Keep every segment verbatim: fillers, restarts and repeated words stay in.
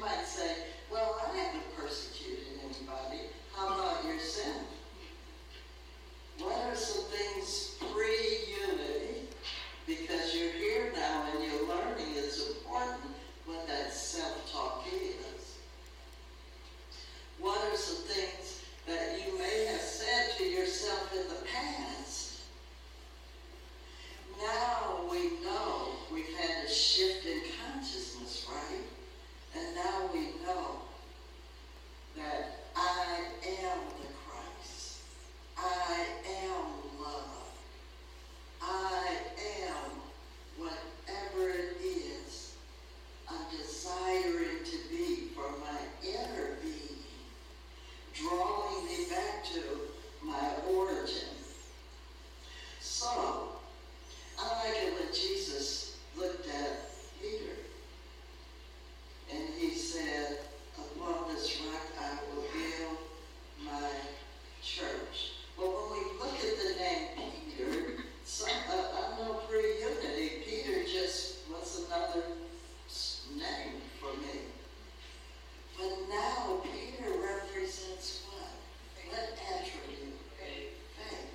might say, well, I haven't persecuted anybody. How about your sin? What are some things pre-unity? Because you're here now and you're learning it's important what that self-talk is. What are some things that you may have said to yourself in the past? Now we know we've had a shift in consciousness, right? And now we know that I am the Christ. I am love. I am whatever it is I'm desiring to be for my inner being, drawing me back to my origin. So, I like it when Jesus looked at Peter and he said, upon this rock I will build my church. Well, when we look at the name Peter, some, uh, I know pre-unity, Peter just was another name for me. But now Peter represents what? What attribute? Faith.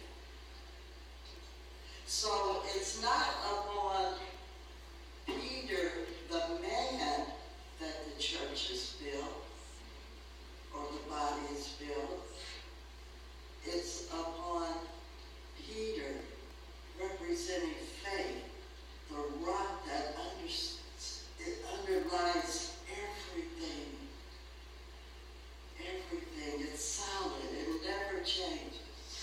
So it's not upon Peter, the man, that the church is built, or the body is built. It's upon Peter, representing faith, the rock that under, it underlies everything. Everything. It's solid. It never changes.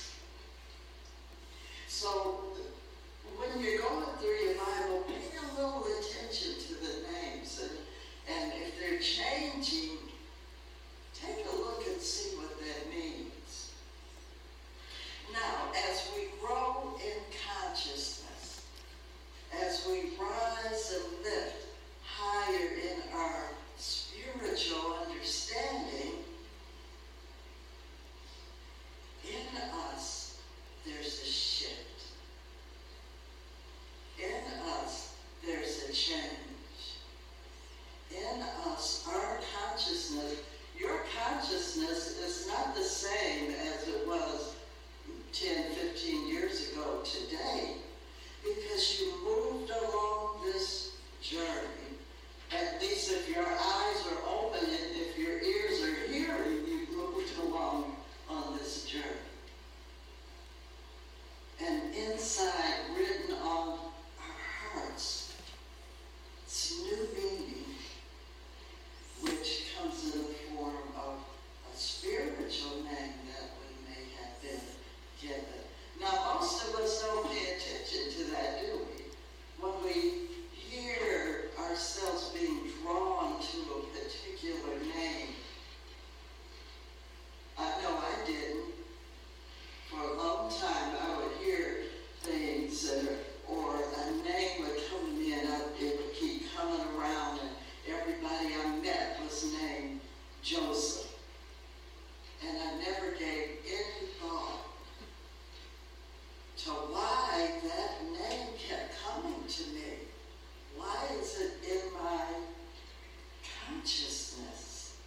So when you're going through your Bible, pay a little attention to the names. And, and if they're changing, take a look and see what that means. Now, as we grow in consciousness, as we rise and lift higher in our spiritual understanding, in us, there's a shift. In us, there's a change. In us, our consciousness, your consciousness is not the same as it was ten, fifteen years ago today, because you moved along this journey. At least if your eyes are open and if your ears are hearing, you've moved along on this journey. And inside, written on our hearts, it's new meaning, which comes in the form of a spiritual name that we may have been given. Now, most of us don't pay attention to that, do we? When we hear ourselves being drawn to a particular name, I know I didn't. For a long time, I would hear things, uh, or a name would come to me, and I, it would keep coming around, and everybody I met was named Joseph. And I never gave any thought to why that name kept coming to me. Why is it in my consciousness?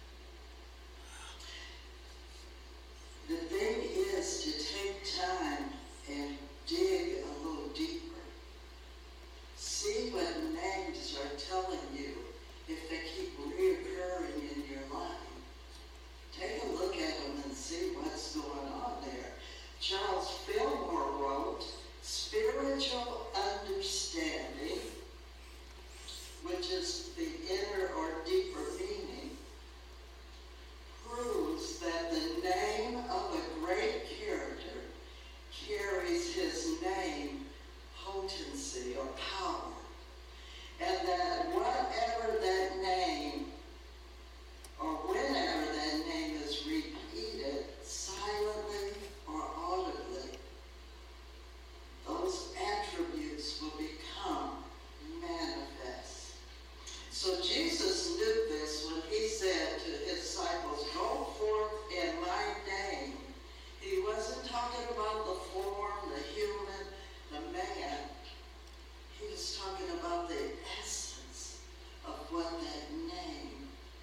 The thing is to take time and dig a little deeper. See what names are telling you if they keep reoccurring in your life. Take a look at them and see what's going on there. Charles Fillmore wrote, spiritual understanding, which is the inner or deeper meaning, proves that the name of a great character carries his name potency or power, and that whatever that name or whenever that name is repeated silently or audibly, those attributes will become manifest. So Jesus knew this when he said to his disciples, go forth in my name. He wasn't talking about the form, the human, the man. He was talking about the essence of what that name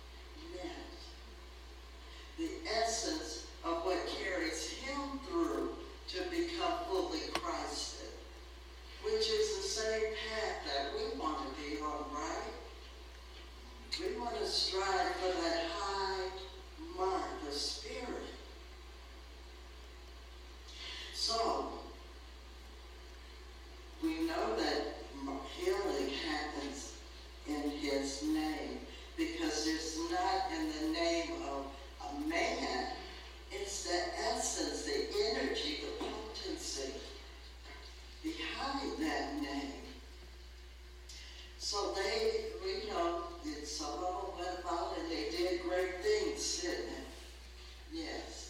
some of them went about and they did great things, didn't they? Yes.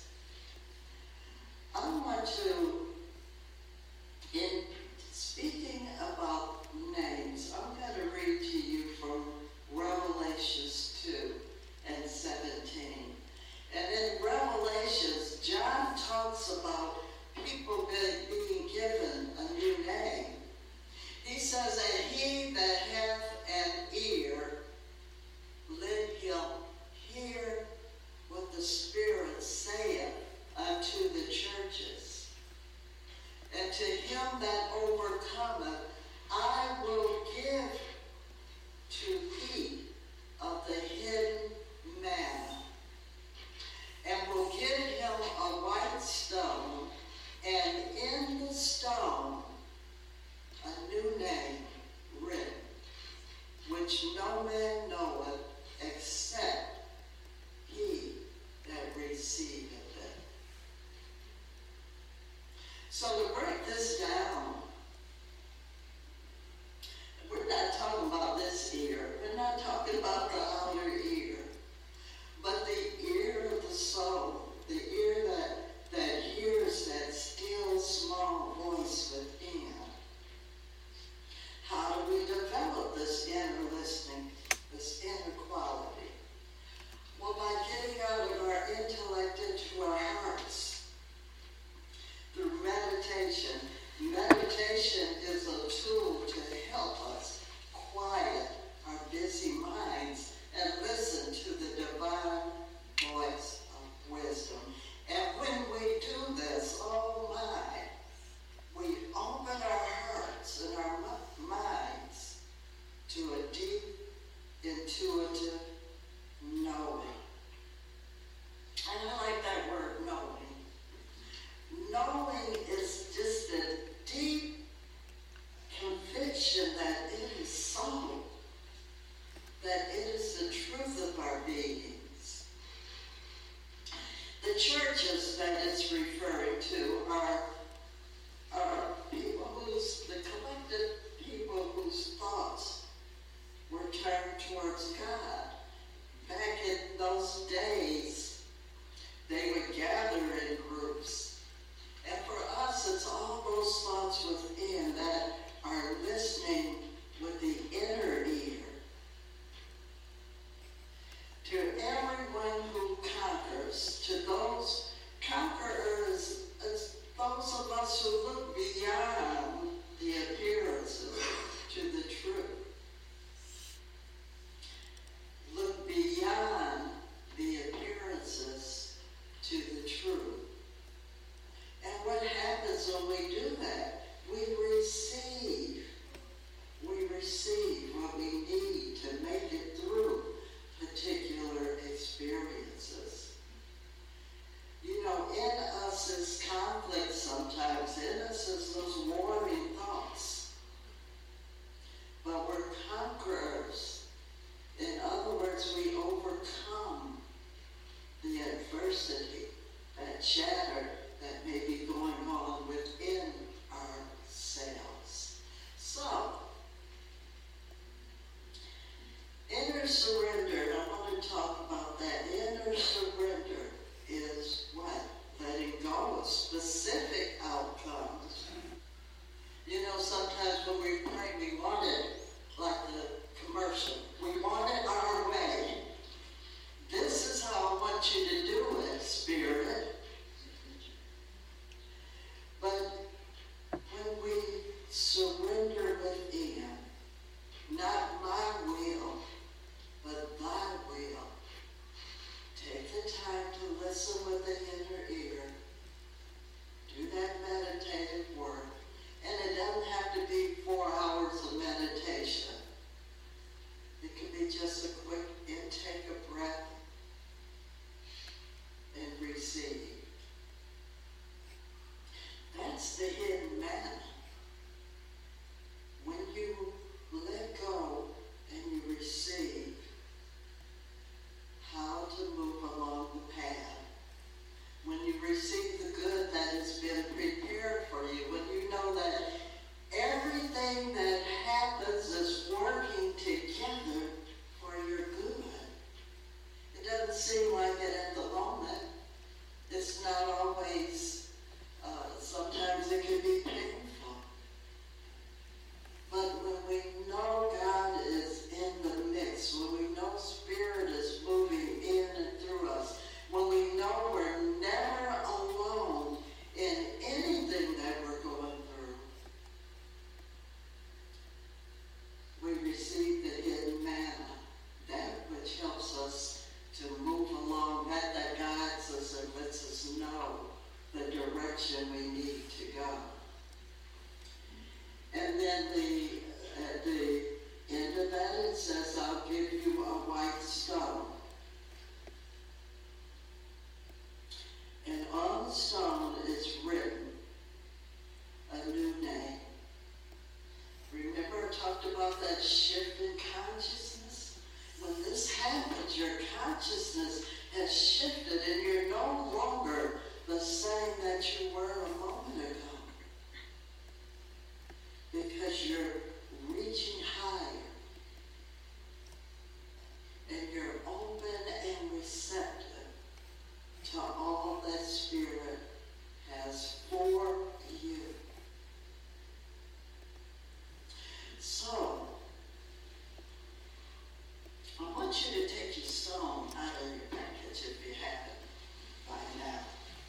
I want to, in speaking about names, I'm going to read to you from Revelations two and seventeen. And in Revelations, John talks about people being given a new name. He says, and he that hath an ear, let him hear what the Spirit saith unto the churches. And to him that overcometh, I will give to eat of the hidden manna, and will give him a white stone, and in the stone a new name written, which no man knoweth except he that receiveth it. So to break this down, we're not talking about this ear. We're not talking about the outer ear, but the ear of the soul, the ear that, that hears that still small voice within. How do we develop this inner listening, this inner quality? Well, by getting out of our intellect into our hearts through meditation. Meditation is a tool to help us quiet our busy minds and listen to the divine voice of wisdom. And when we do this, oh my, we open our hearts and our minds to a deep, intuitive knowing. And I like that word, knowing. Knowing is just a deep conviction that it is so, that it is the truth of our beings. The churches that it's referring to are, are people whose, the collective people whose thoughts were turned towards God. Back in those I'll give you a white stone. And on the stone is written a new name. Remember I talked about that shift in consciousness? When this happens, your consciousness has shifted and you're no longer the same that you were a moment ago. Because you're reaching higher. And you're open and receptive to all that Spirit has for you. So, I want you to take your stone out of your package if you haven't by now.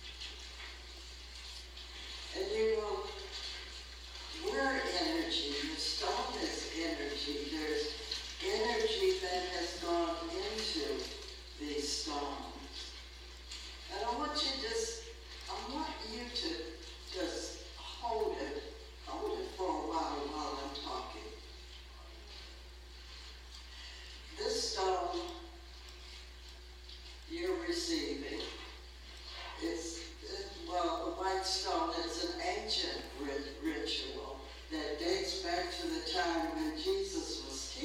And you know, we're energy. The stone is energy. There's energy that has gone into these stones. And I want you just, I want you to just hold it, hold it for a while while I'm talking. This stone you're receiving is, well, a white stone is an ancient rit- ritual that dates back to the time when Jesus was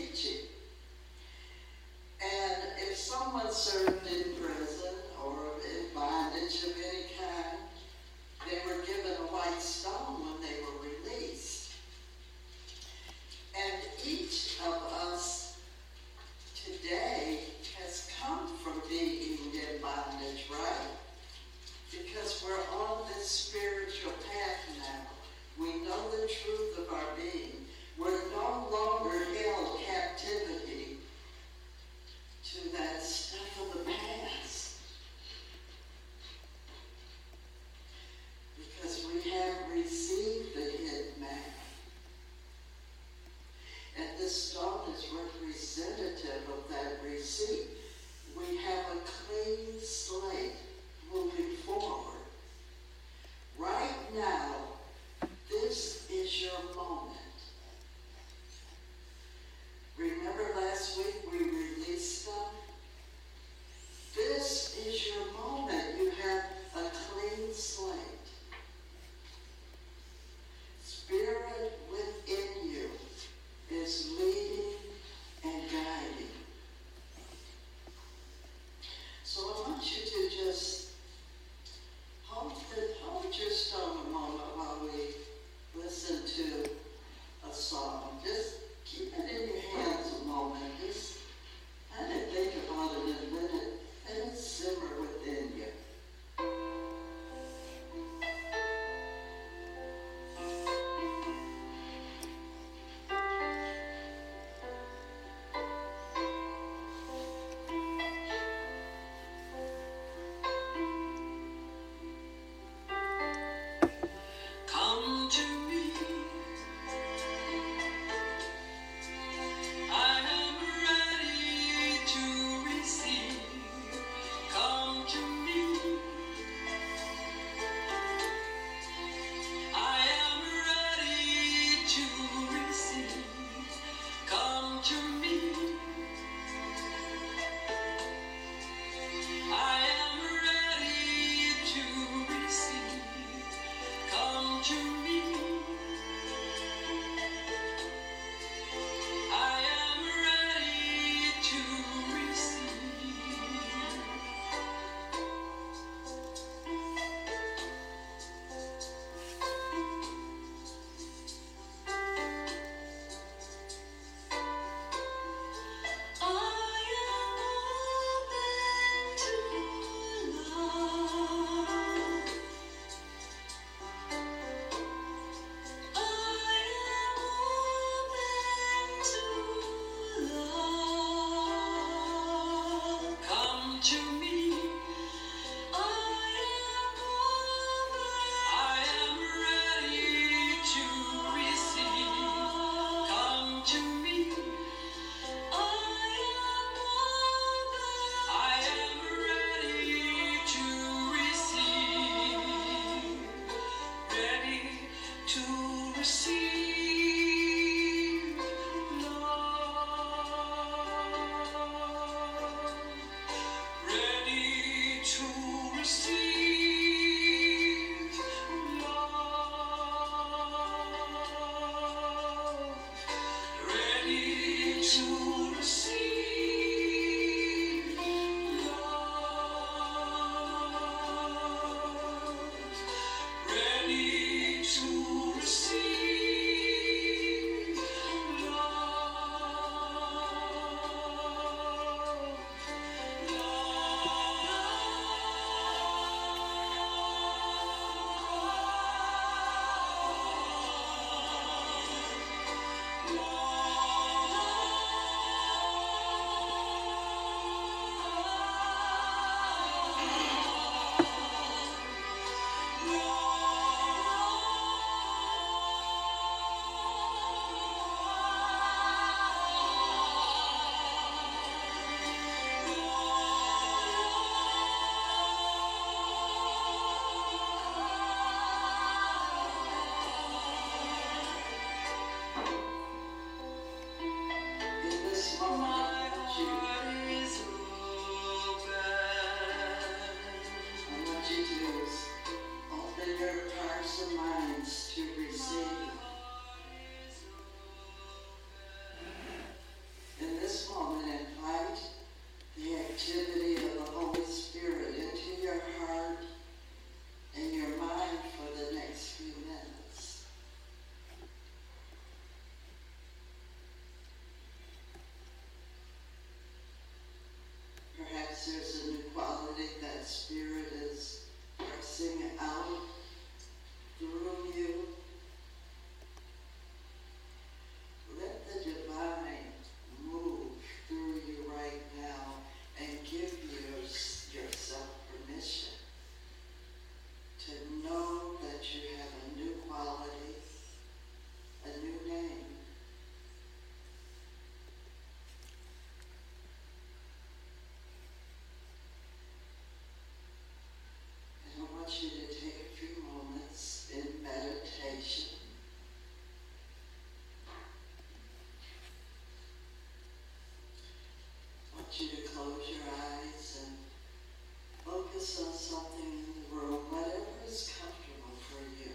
you to close your eyes and focus on something in the room, whatever is comfortable for you.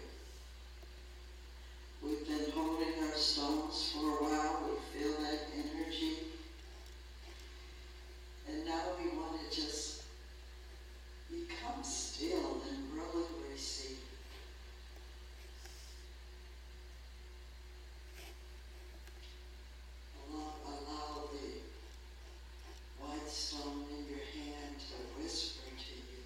We've been holding our stones for a while. We feel that energy. And now we want to just become still and really receive. Allow, allow the white stone in your hand to whisper to you.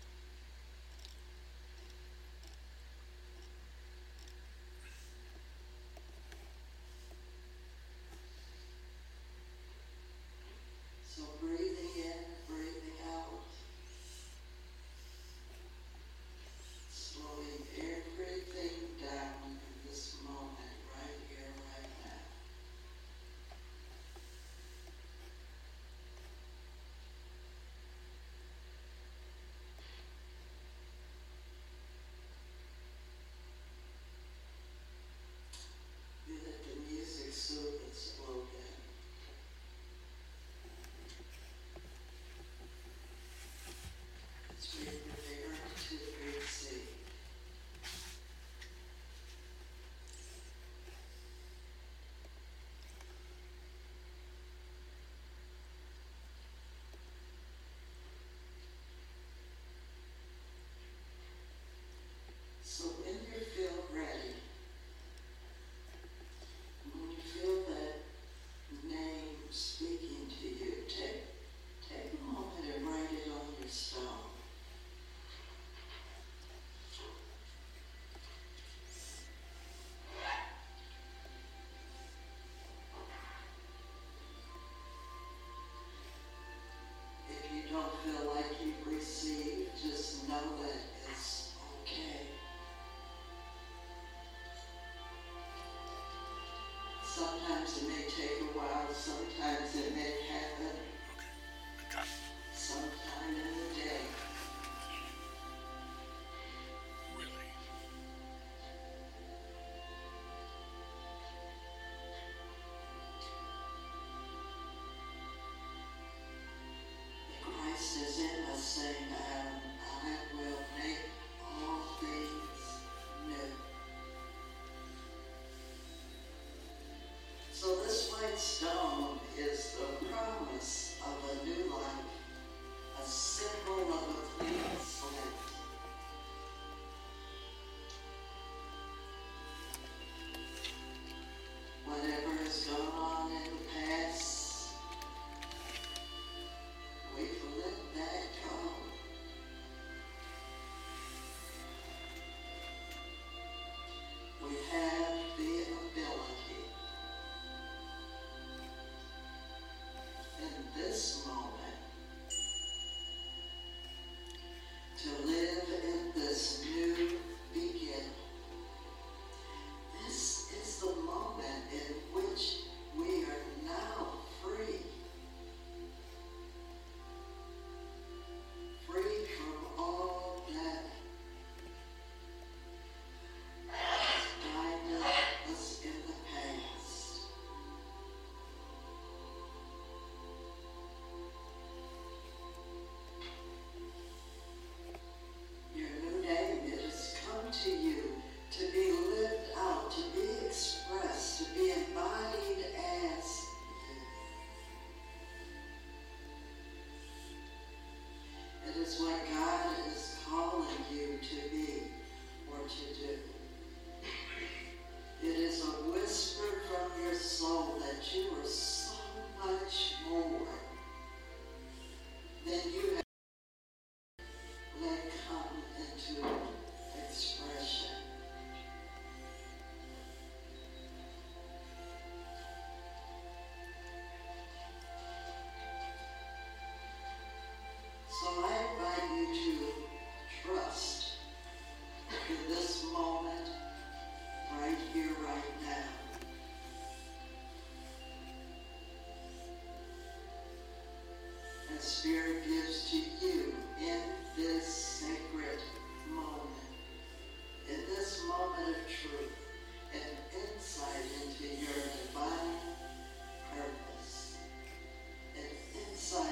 So breathing in, breathing out, slowing everything down in this moment, right here, right now. You let the music soothe and slow down. As we prepare to receive. So when you feel ready, when you feel that name speaking to you, take, take a moment and write it on your stone. If you don't feel like you've received, just know that it's okay. Sometimes it may take a while, sometimes it may happen sometime in the day. Really? Christ is in us saying, um, I will make all things new. So this white stone is the promise of a new life, a symbol of a clean slate. Whatever has gone on in the past, we've let that go. We have the ability in this moment to live in this new beginning. This is the moment in which we are now free. Free from all that binded us in the past. Your new name, it has come to you to be lived out, to be expressed, to be embodied as you. It is what God is calling you to be or to do. It is a whisper from your soul that you are so much more than you have let come into expression. So I invite you to trust in this moment, right here, right now. And Spirit gives to you in this sacred moment, in this moment of truth, an insight into your divine purpose, an insight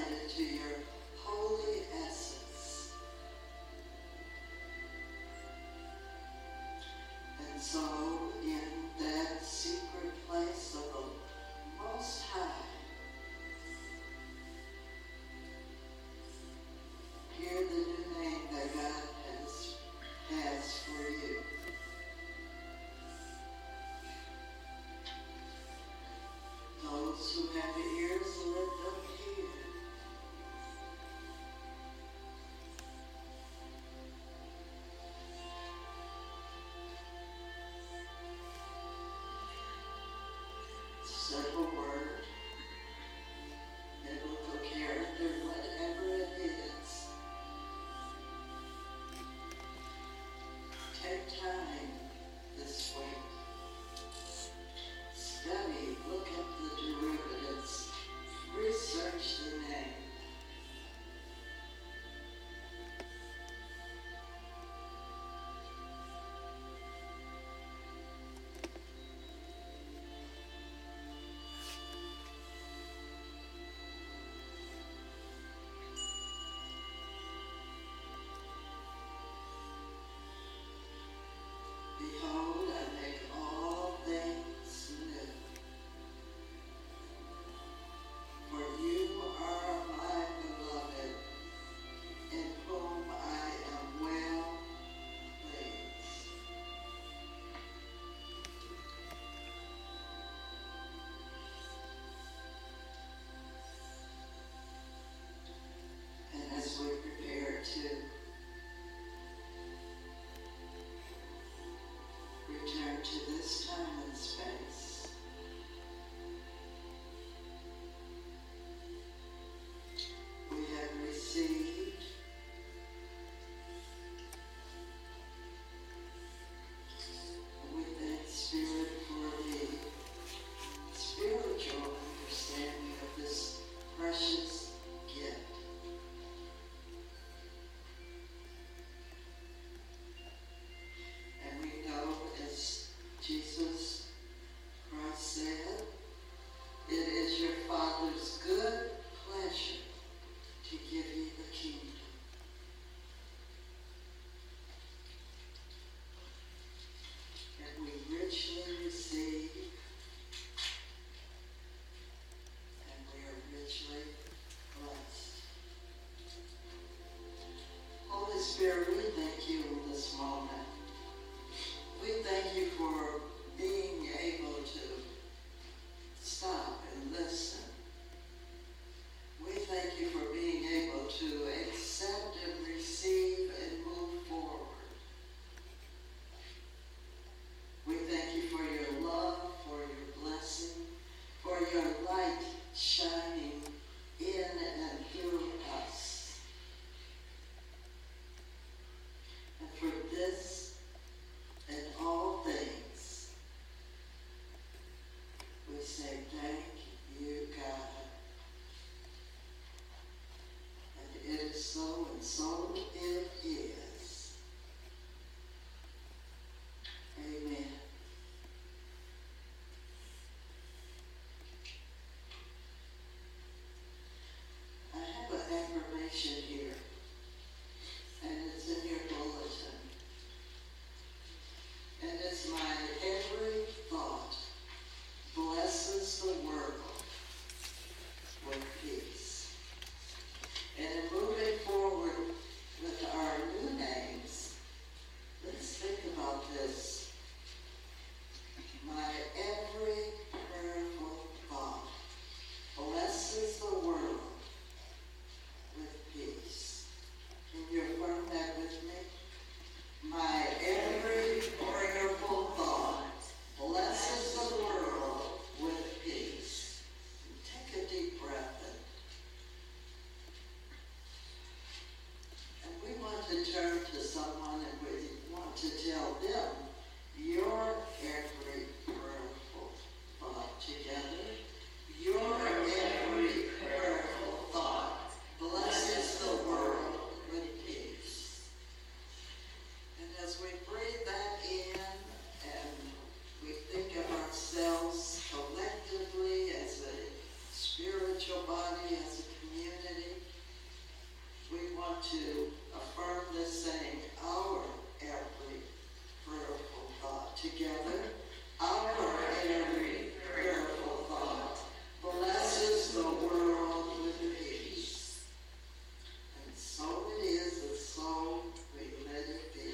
spiritual body, as a community, we want to affirm this saying, our every prayerful thought. Together, our every prayerful thought blesses the world with peace. And so it is, and so we let it be.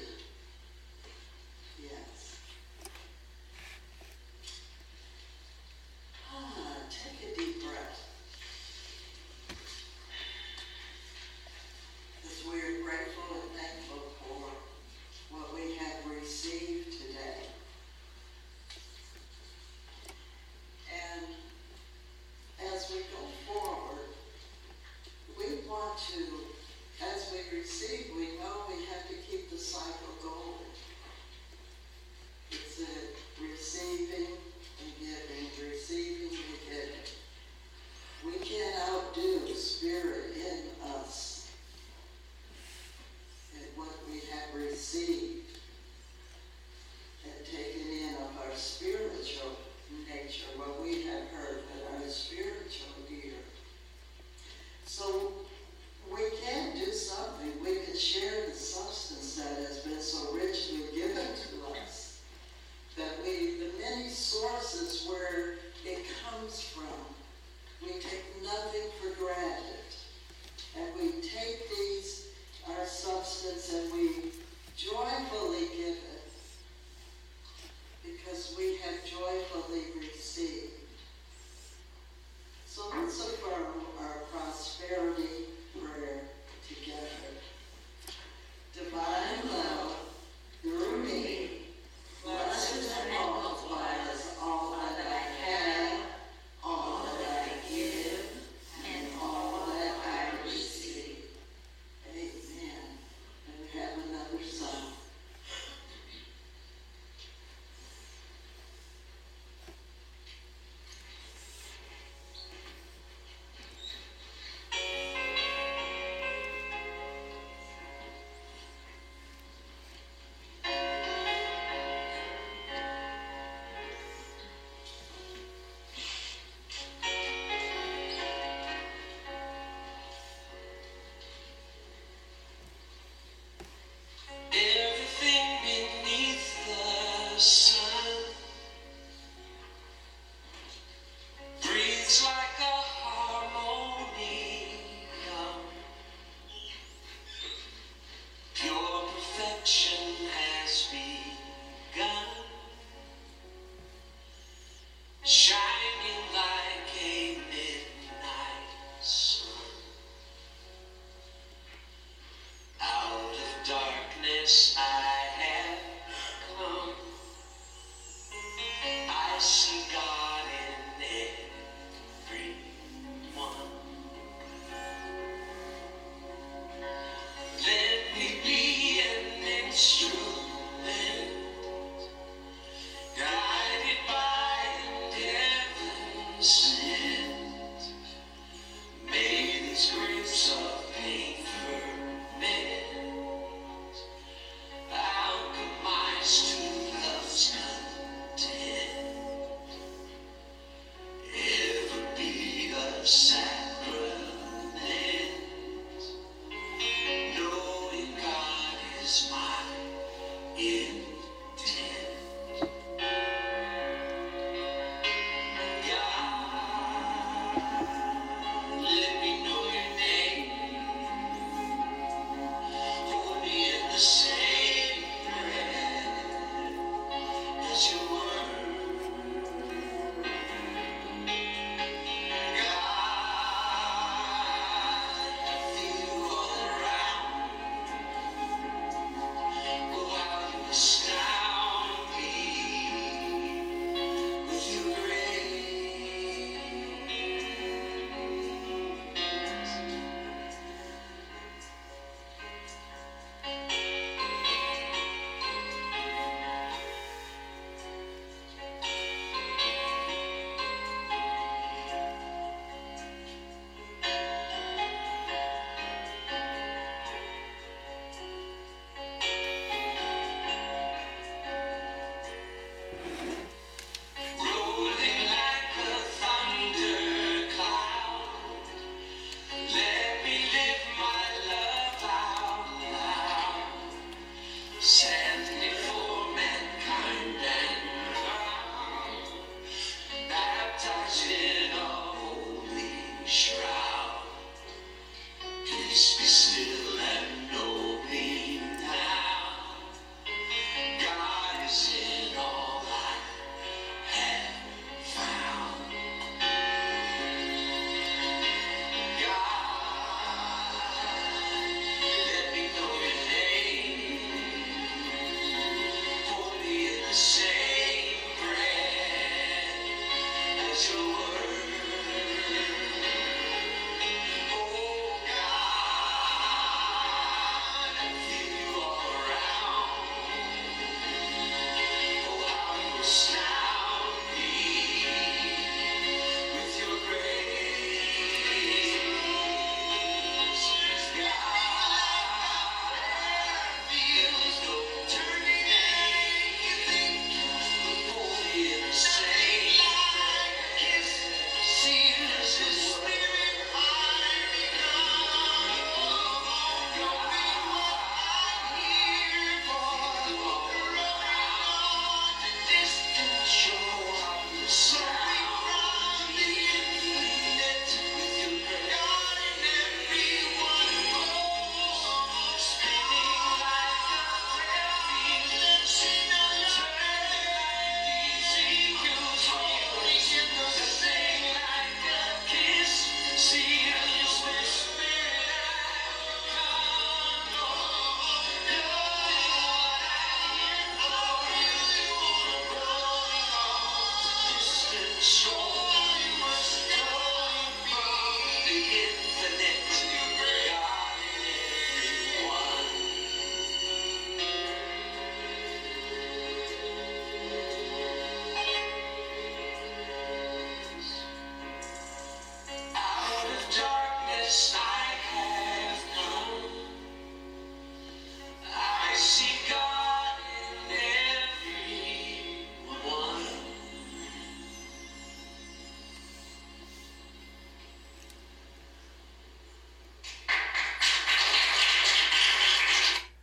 Yes. Ah, take a deep breath. As we're grateful and thankful for what we have received today. And as we go forward, we want to, as we receive, we know we have to keep the cycle going. It's a receiving and giving, receiving and giving. We can't outdo the Spirit in